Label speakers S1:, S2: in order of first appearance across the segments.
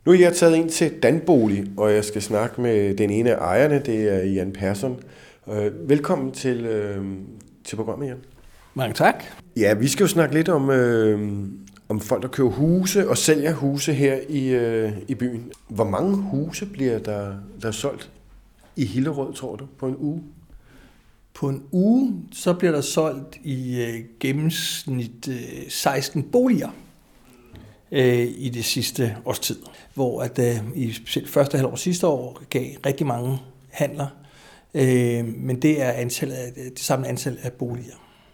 S1: Nu er jeg taget ind til Danbolig, og jeg skal snakke med den ene af ejerne, det er Jan Persson. Velkommen til programmet, Jan.
S2: Mange tak.
S1: Ja, vi skal jo snakke lidt om folk, der køber huse og sælger huse her i byen. Hvor mange huse bliver der solgt i Hillerød, tror du, på en uge?
S2: På en uge, så bliver der solgt i gennemsnit 16 boliger i det sidste års tid, hvor at i specielt første halvår sidste år gav rigtig mange handler, men det er det samme antal af boliger.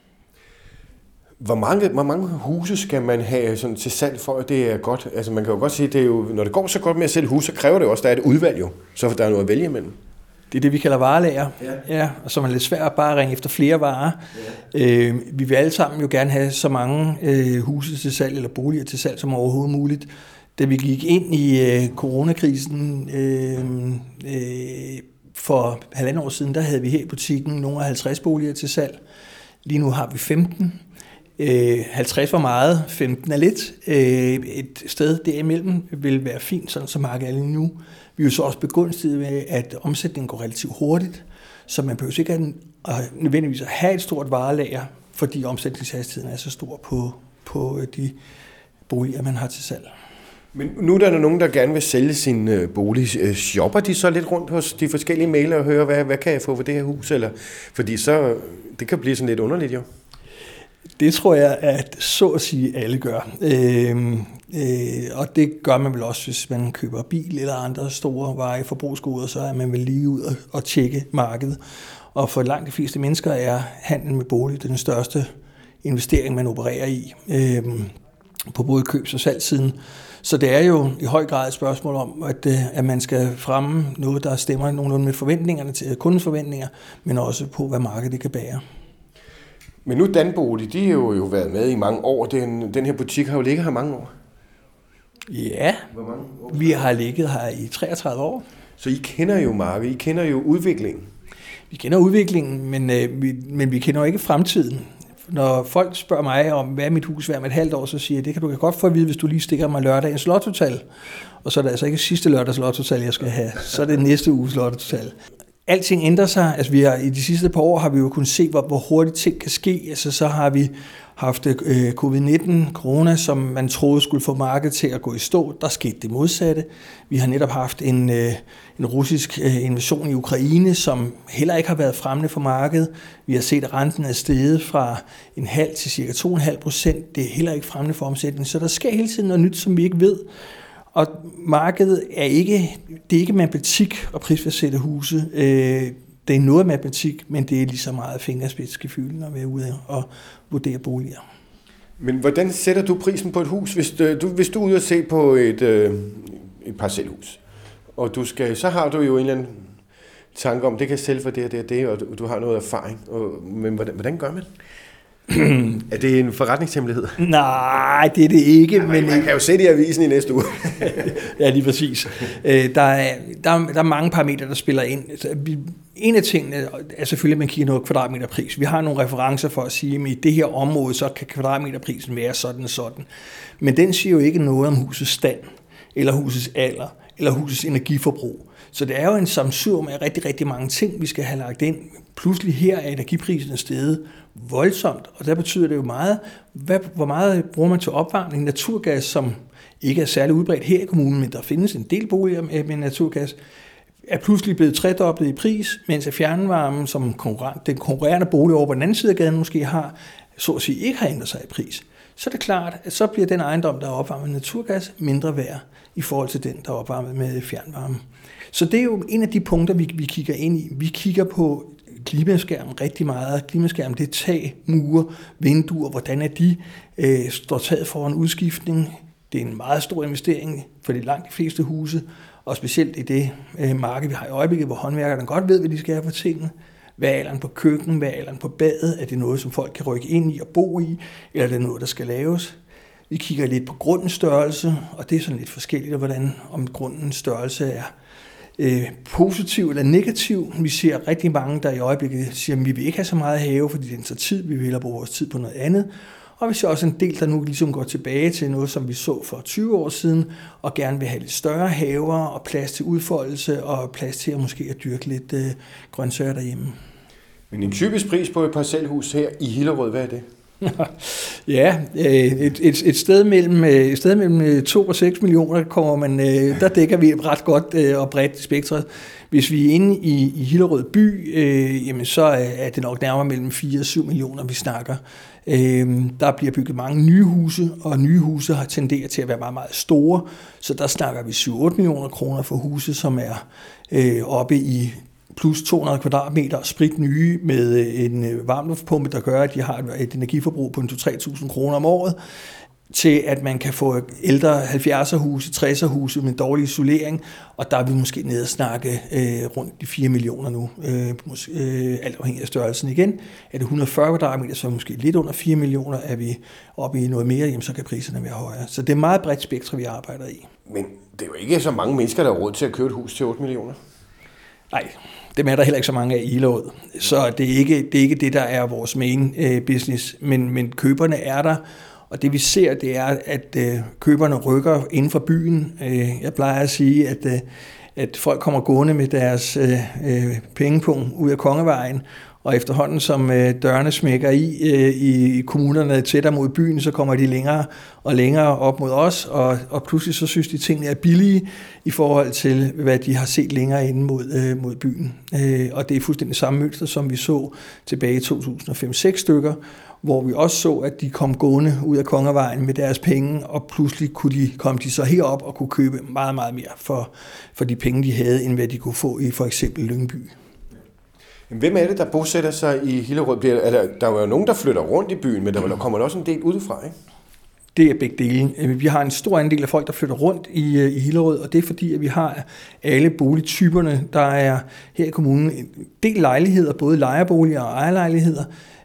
S1: Hvor mange huse skal man have sådan til salg for, at det er godt? Altså man kan jo godt sige, det er jo, når det går så godt med at sælge huse, så kræver det også, at der er et udvalg jo, så der er noget at vælge imellem.
S2: Det er det, vi kalder varelager, ja, og som er lidt svært bare at ringe efter flere varer. Ja. Vi vil alle sammen jo gerne have så mange huse til salg eller boliger til salg som overhovedet muligt. Da vi gik ind i coronakrisen for 1,5 år siden, der havde vi her i butikken nogle af 50 boliger til salg. Lige nu har vi 15. 50 var meget, 15 er lidt. Et sted derimellem vil være fint, sådan som markedet er lige nu. Vi er jo så også begunstiget med, at omsætningen går relativt hurtigt, så man behøver ikke nødvendigvis at have et stort varelager, fordi omsætningshastigheden er så stor på de boliger, man har til salg.
S1: Men nu er der nogen, der gerne vil sælge sin bolig. Shopper de så lidt rundt hos de forskellige mailer og hører, hvad kan jeg få for det her hus? Eller, fordi så, det kan blive sådan lidt underligt jo.
S2: Det tror jeg, at så at sige alle gør. Og det gør man vel også, hvis man køber bil eller andre store veje forbrugsgoder, så er man vel lige ud og tjekke markedet. Og for langt de fleste mennesker er handlen med bolig den største investering, man opererer i på både købs- og salgssiden. Så det er jo i høj grad et spørgsmål om, at man skal fremme noget, der stemmer nogenlunde med forventningerne til kundens forventninger, men også på, hvad markedet kan bære.
S1: Men nu Danbolig, de har jo været med i mange år. Den her butik har jo ligget her mange år.
S2: Ja, hvor mange år? Vi har ligget her i 33 år.
S1: Så I kender jo markedet, I kender jo udviklingen.
S2: Vi kender udviklingen, men vi kender jo ikke fremtiden. Når folk spørger mig om, hvad er mit hus værd med 1,5 år, så siger jeg, det kan du godt få at vide, hvis du lige stikker mig lørdagens lottotal. Og så er det altså ikke sidste lørdags lottotal, jeg skal have. Så er det næste uges lottotal. Alting ændrer sig. Altså i de sidste par år har vi jo kunnet se, hvor hurtigt ting kan ske. Altså så har vi haft covid-19, corona, som man troede skulle få markedet til at gå i stå. Der skete det modsatte. Vi har netop haft en russisk invasion i Ukraine, som heller ikke har været fremmende for markedet. Vi har set, at renten er steget fra 0,5 til ca. 2,5%. Det er heller ikke fremmende for omsætning. Så der sker hele tiden noget nyt, som vi ikke ved. Og markedet er ikke matematik og prisfastsætte huse. Det er noget matematik, men det er lige så meget fingerspidsgefühl, når vi er ude og vurdere boliger.
S1: Men hvordan sætter du prisen på et hus, hvis du er ude at se på et parcelhus? Og så har du jo en eller anden tanke om, det kan sælge for det, og du har noget erfaring. Men hvordan gør man? Er det en forretningshemmelighed?
S2: Nej, det er det ikke.
S1: Men man kan jo se det i avisen i næste uge.
S2: Ja, lige præcis. Der er mange parametre, der spiller ind. En af tingene er selvfølgelig, at man kigger noget kvadratmeterpris. Vi har nogle referencer for at sige, at i det her område, så kan kvadratmeterprisen være sådan og sådan. Men den siger jo ikke noget om husets stand, eller husets alder, eller husets energiforbrug. Så det er jo en sammensurium af rigtig, rigtig mange ting, vi skal have lagt ind. Pludselig her er energiprisen steget voldsomt, og der betyder det jo meget, hvor meget bruger man til opvarmning. Naturgas, som ikke er særlig udbredt her i kommunen, men der findes en del boliger med naturgas, er pludselig blevet tredoblet i pris, mens fjernvarmen, som den konkurrerende bolig over på den anden side af gaden måske har, så at sige ikke har ændret sig i pris. Så er det klart, at så bliver den ejendom, der er opvarmet med naturgas, mindre værd i forhold til den, der er opvarmet med fjernvarme. Så det er jo en af de punkter, vi kigger ind i. Vi kigger på klimaskærmen rigtig meget. Klimaskærmen, det er tag, mure, vinduer, hvordan er de? Står taget for en udskiftning? Det er en meget stor investering for de langt de fleste huse, og specielt i det marked, vi har i øjeblikket, hvor håndværkerne godt ved, hvad de skal have for tingene. Hvad er alderen på køkken? Hvad er alderen på badet? Er det noget, som folk kan rykke ind i og bo i? Eller er det noget, der skal laves? Vi kigger lidt på grundens størrelse, og det er sådan lidt forskelligt, om grundens størrelse er positiv eller negativ. Vi ser rigtig mange, der i øjeblikket siger, at vi vil ikke have så meget have, fordi det tager tid, vi vil hellere bruge vores tid på noget andet. Og vi ser også en del, der nu ligesom går tilbage til noget, som vi så for 20 år siden, og gerne vil have lidt større haver og plads til udfoldelse og plads til at måske at dyrke lidt grøntsager derhjemme.
S1: Men en typisk pris på et parcelhus her i Hillerød, hvad er det?
S2: Ja, et sted mellem 2 og 6 millioner kommer man, der dækker vi ret godt og bredt spektret. Hvis vi er inde i Hillerød by, jamen så er det nok nærmere mellem 4 og 7 millioner, vi snakker. Der bliver bygget mange nye huse, og nye huse har tenderet til at være meget, meget store, så der snakker vi 7-8 millioner kroner for huse, som er oppe i plus 200 kvadratmeter sprit nye med en varmluftpumpe, der gør, at de har et energiforbrug på 2-3.000 kroner om året, til at man kan få ældre 70'er huse, 60'er huse med dårlig isolering, og der er vi måske nede at snakke rundt de 4 millioner nu, alt afhængig af størrelsen igen. Er det 140 kvadratmeter, så måske lidt under 4 millioner, er vi oppe i noget mere, jamen, så kan priserne være højere. Så det er meget bredt spektrum, vi arbejder i.
S1: Men det er jo ikke så mange mennesker, der har råd til at købe et hus til 8 millioner.
S2: Nej, dem er der heller ikke så mange af i Hillerød. Så det er ikke det, der er vores main business, men køberne er der. Og det vi ser, det er, at køberne rykker inden for byen. Jeg plejer at sige, at folk kommer gående med deres pengepunkt ud af Kongevejen, og efterhånden som dørene smækker i kommunerne tættere mod byen, så kommer de længere og længere op mod os, og pludselig så synes de, tingene er billige i forhold til, hvad de har set længere inde mod byen. Og det er fuldstændig samme mønster, som vi så tilbage i 2005-6 stykker, hvor vi også så, at de kom gående ud af Kongevejen med deres penge, og pludselig kom de så herop og kunne købe meget, meget mere for de penge, de havde, end hvad de kunne få i for eksempel Lyngby.
S1: Hvem er det, der bosætter sig i Hillerød? Der er jo nogen, der flytter rundt i byen, men der kommer også en del udefra, ikke?
S2: Det er begge dele. Vi har en stor andel af folk, der flytter rundt i Hillerød, og det er fordi, at vi har alle boligtyperne. Der er her i kommunen en del lejligheder, både lejerboliger og ejerlejligheder,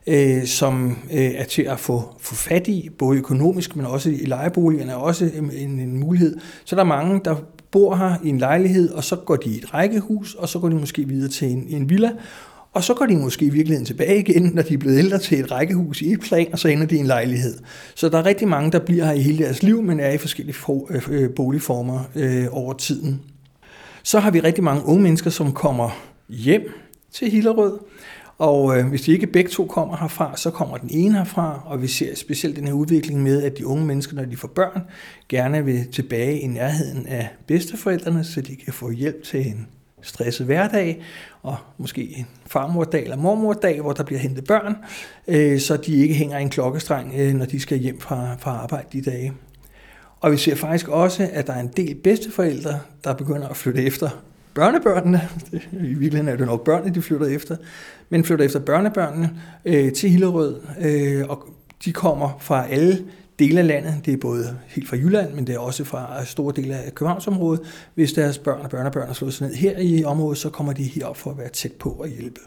S2: som er til at få fat i, både økonomisk, men også i lejeboligerne er også en mulighed. Så der er mange, der bor her i en lejlighed, og så går de i et rækkehus, og så går de måske videre til en villa, og så går de måske i virkeligheden tilbage igen, når de er blevet ældre, til et rækkehus i et plan, og så ender de i en lejlighed. Så der er rigtig mange, der bliver her i hele deres liv, men er i forskellige boligformer over tiden. Så har vi rigtig mange unge mennesker, som kommer hjem til Hillerød, og hvis de ikke begge to kommer herfra, så kommer den ene herfra, og vi ser specielt den her udvikling med, at de unge mennesker, når de får børn, gerne vil tilbage i nærheden af bedsteforældrene, så de kan få hjælp til en stresset hverdag, og måske en farmordag eller mormordag, hvor der bliver hentet børn, så de ikke hænger i en klokkestreng, når de skal hjem fra arbejde de dage. Og vi ser faktisk også, at der er en del bedsteforældre, der begynder at flytte efter børnebørnene. I virkeligheden er det nok børnene, de flytter efter, men flytter efter børnebørnene til Hillerød, og de kommer fra alle dele af landet. Det er både helt fra Jylland, men det er også fra store dele af Københavnsområdet. Hvis deres børn og børnebørn er slået sig ned her i området, så kommer de herop for at være tæt på og hjælpe.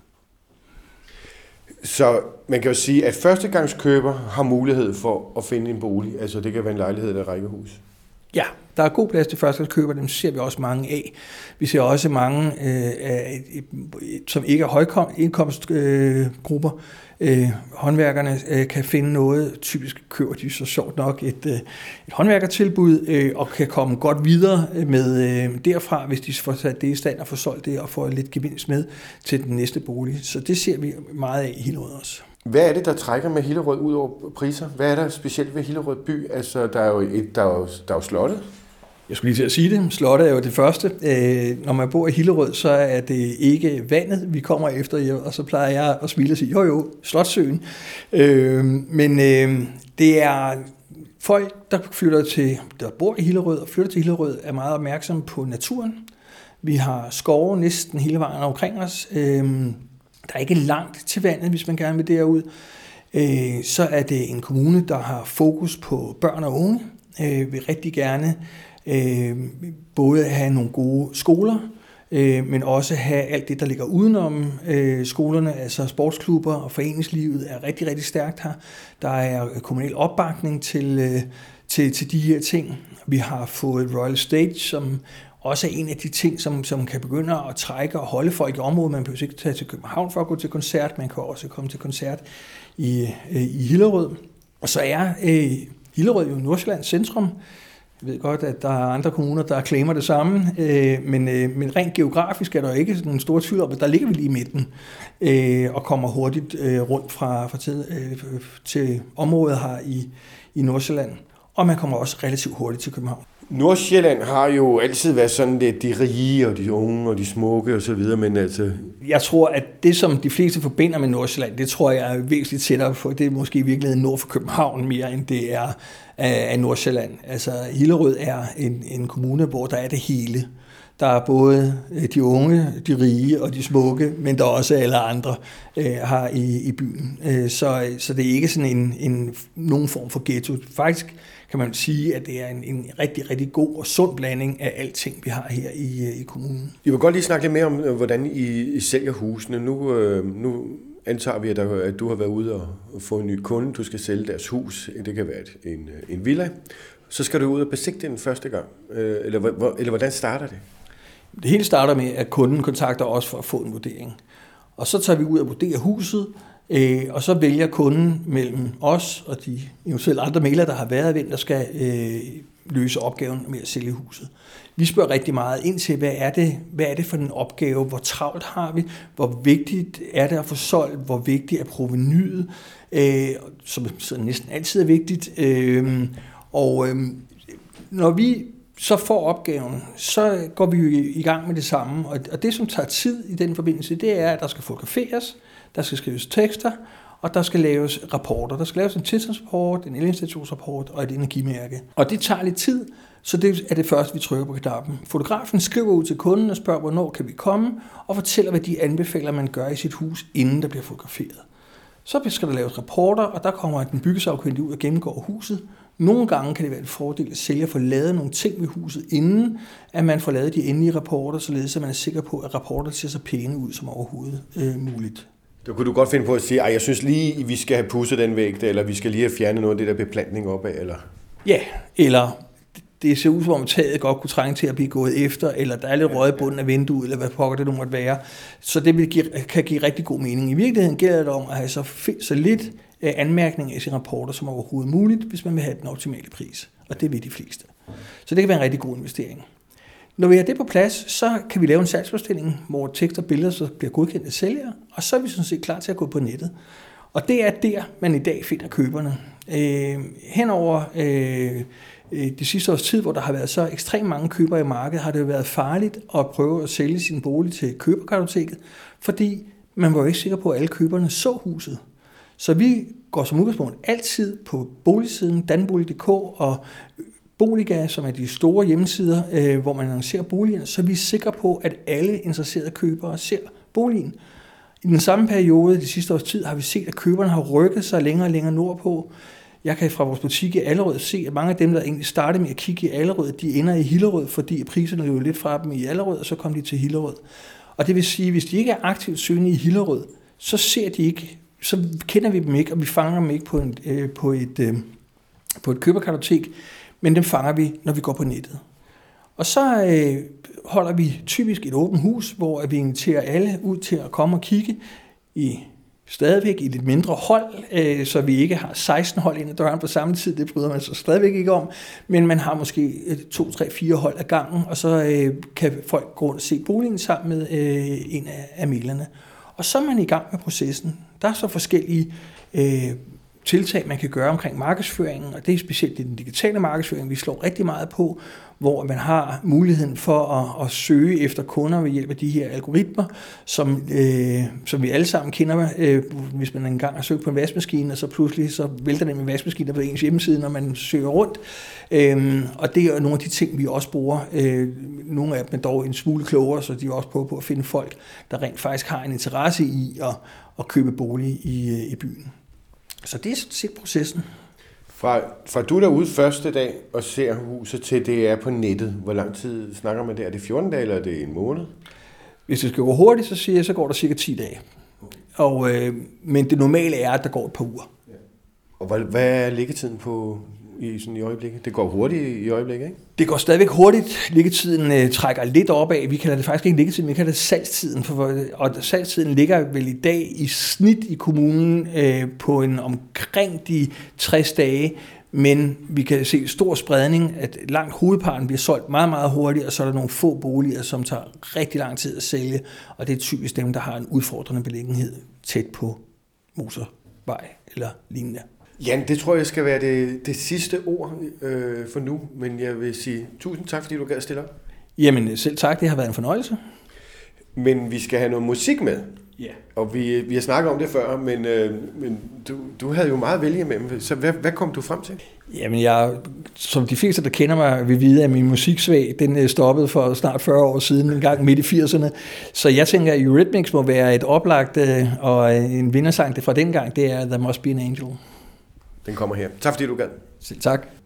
S1: Så man kan jo sige, at førstegangskøber har mulighed for at finde en bolig. Altså det kan være en lejlighed eller et rækkehus. Ja,
S2: der er god plads til førstegangskøber, dem ser vi også mange af. Vi ser også mange, som ikke er højindkomstgrupper. Håndværkerne kan finde noget. Typisk køber de så sjovt nok et håndværkertilbud og kan komme godt videre med derfra, hvis de får sat det i stand og får solgt det og får lidt gevinst med til den næste bolig. Så det ser vi meget af i Hillerød også.
S1: Hvad er det, der trækker med Hillerød ud over priser? Hvad er der specielt ved Hillerød by? Altså, der er jo slottet.
S2: Jeg skulle lige til at sige det. Slottet er jo det første. Når man bor i Hillerød, så er det ikke vandet, vi kommer efter, og så plejer jeg at smile og sige, jo, Slotssøen. Men det er folk, der bor i Hillerød og flytter til Hillerød, er meget opmærksomme på naturen. Vi har skove næsten hele vejen omkring os. Der er ikke langt til vandet, hvis man gerne vil derud. Så er det en kommune, der har fokus på børn og unge. Vil rigtig gerne både have nogle gode skoler, men også have alt det, der ligger udenom skolerne, altså sportsklubber og foreningslivet er rigtig, rigtig stærkt her. Der er kommunal opbakning til de her ting. Vi har fået Royal Stage, som også er en af de ting, som kan begynde at trække og holde folk i området. Man behøver ikke tage til København for at gå til koncert, man kan også komme til koncert i Hillerød. Og så er Hillerød jo Nordsjællands centrum. Jeg ved godt, at der er andre kommuner, der claimer det samme, men rent geografisk er der ikke nogen store tvivl om, at der ligger vi lige i midten og kommer hurtigt rundt fra til området her i Nordsjælland. Og man kommer også relativt hurtigt til København.
S1: Nordsjælland har jo altid været sådan lidt de rige og de unge og de smukke og så videre, men altså...
S2: Jeg tror, at det, som de fleste forbinder med Nordsjælland, det tror jeg er væsentligt tættere på. Det er måske i virkeligheden nord for København mere, end det er af Nordsjælland. Altså, Hillerød er en kommune, hvor der er det hele. Der er både de unge, de rige og de smukke, men der er også alle andre her i byen. Så det er ikke sådan nogen form for ghetto. Faktisk kan man sige, at det er en rigtig, rigtig god og sund blanding af alting, vi har her i kommunen.
S1: Jeg vil godt lige snakke lidt mere om, hvordan I sælger husene. Nu antager vi, at du har været ude og få en ny kunde. Du skal sælge deres hus. Det kan være en villa. Så skal du ud og besigtige den første gang. Eller hvordan starter det?
S2: Det hele starter med, at kunden kontakter os for at få en vurdering. Og så tager vi ud og vurderer huset, og så vælger kunden mellem os og de eventuelt andre mæglere, der har været, hvem der skal løse opgaven med at sælge huset. Vi spørger rigtig meget ind til, hvad er det for en opgave, hvor travlt har vi, hvor vigtigt er det at få solgt, hvor vigtigt er provenyet, som næsten altid er vigtigt. Når vi så får opgaven, så går vi jo i gang med det samme. Og det, som tager tid i den forbindelse, det er, at der skal fotograferes, der skal skrives tekster, og der skal laves rapporter. Der skal laves en tilstandsrapport, en elinstallationsrapport og et energimærke. Og det tager lidt tid, så det er det første, vi trykker på knappen. Fotografen skriver ud til kunden og spørger, hvornår kan vi komme, og fortæller, hvad de anbefaler, man gør i sit hus, inden der bliver fotograferet. Så skal der laves rapporter, og der kommer den byggesagkyndige ud og gennemgår huset. Nogle gange kan det være en fordel at sælge for at lave nogle ting ved huset, inden at man får lavet de endelige rapporter, således at man er sikker på, at rapporterne ser så pæne ud som overhovedet muligt.
S1: Der kunne du godt finde på at sige, at jeg synes lige, vi skal have pudset den væg, eller vi skal lige have fjernet noget af det der beplantning opad, eller?
S2: Ja, eller det ser ud som om taget godt kunne trænge til at blive gået efter, eller der er lidt røget i bunden af vinduet, eller hvad pokker det nu måtte være. Så det kan give rigtig god mening. I virkeligheden gælder det om at have så lidt anmærkninger i sine rapporter som overhovedet muligt, hvis man vil have den optimale pris. Og det vil de fleste. Så det kan være en rigtig god investering. Når vi har det på plads, så kan vi lave en salgsforstilling, hvor tekst og billeder så bliver godkendt af sælgere, og så er vi sådan set klar til at gå på nettet. Og det er der, man i dag finder køberne. Henover de sidste års tid, hvor der har været så ekstremt mange købere i markedet, har det jo været farligt at prøve at sælge sin bolig til køberkartoteket, fordi man var jo ikke sikker på, at alle køberne så huset. Så vi går som udgangspunkt altid på boligsiden, danbolig.dk og Boliga, som er de store hjemmesider, hvor man annoncerer boligen, så vi er sikre på, at alle interesserede købere ser boligen. I den samme periode, de sidste års tid, har vi set, at køberne har rykket sig længere og længere nordpå. Jeg kan fra vores butik i Allerød se, at mange af dem, der egentlig startede med at kigge i Allerød, de ender i Hillerød, fordi priserne løber lidt fra dem i Allerød, og så kom de til Hillerød. Og det vil sige, at hvis de ikke er aktivt søgende i Hillerød, så ser de ikke, så kender vi dem ikke, og vi fanger dem ikke på et køberkartotek, men dem fanger vi, når vi går på nettet. Og så holder vi typisk et åbent hus, hvor vi inviterer alle ud til at komme og kigge stadigvæk i lidt mindre hold, så vi ikke har 16 hold ind ad døren på samme tid. Det bryder man så stadigvæk ikke om, men man har måske 2, 3, 4 hold ad gangen, og så kan folk gå rundt og se boligen sammen med en af mæglerne. Og så er man i gang med processen. Der er så forskellige tiltag, man kan gøre omkring markedsføringen, og det er specielt den digitale markedsføring, vi slår rigtig meget på, hvor man har muligheden for at søge efter kunder ved hjælp af de her algoritmer, som vi alle sammen kender, hvis man engang har søgt på en vaskemaskine, og så pludselig så vælter den med vaskemaskiner på ens hjemmeside, når man søger rundt. Og det er nogle af de ting, vi også bruger. Nogle af dem er dog en smule klogere, så de er også på at finde folk, der rent faktisk har en interesse i at købe bolig i byen. Så det er sådan set processen.
S1: Fra du er derude første dag og ser huset til det er på nettet, hvor lang tid snakker man der? Er det 14 dage, eller er det en måned?
S2: Hvis det skal gå hurtigt, så siger jeg, så går der cirka 10 dage. Men det normale er, at der går et par uger.
S1: Ja. Og hvad er liggetiden på i øjeblikket? Det går hurtigt i øjeblikket, ikke?
S2: Det går stadigvæk hurtigt. Liggetiden trækker lidt opad. Vi kalder det faktisk ikke liggetiden, vi kalder det salgstiden. Og salgstiden ligger vel i dag i snit i kommunen på omkring de 60 dage. Men vi kan se stor spredning, at langt hovedparten bliver solgt meget, meget hurtigt, og så er der nogle få boliger, som tager rigtig lang tid at sælge. Og det er typisk dem, der har en udfordrende beliggenhed tæt på motorvej eller lignende.
S1: Jan, det tror jeg skal være det sidste ord for nu, men jeg vil sige tusind tak, fordi du gad stille op.
S2: Jamen selv tak, det har været en fornøjelse.
S1: Men vi skal have noget musik med.
S2: Ja.
S1: Og vi har snakket om det før, men du havde jo meget at vælge med. Så hvad kom du frem til?
S2: Jamen som de fleste, der kender mig, vil vide, at min musiksvag, den stoppede for snart 40 år siden, en gang midt i 80'erne. Så jeg tænker, at Eurythmics må være et oplagt, og en vindersang fra den gang, det er There Must Be an Angel.
S1: Den kommer her. Tak fordi du gad.
S2: Selv tak.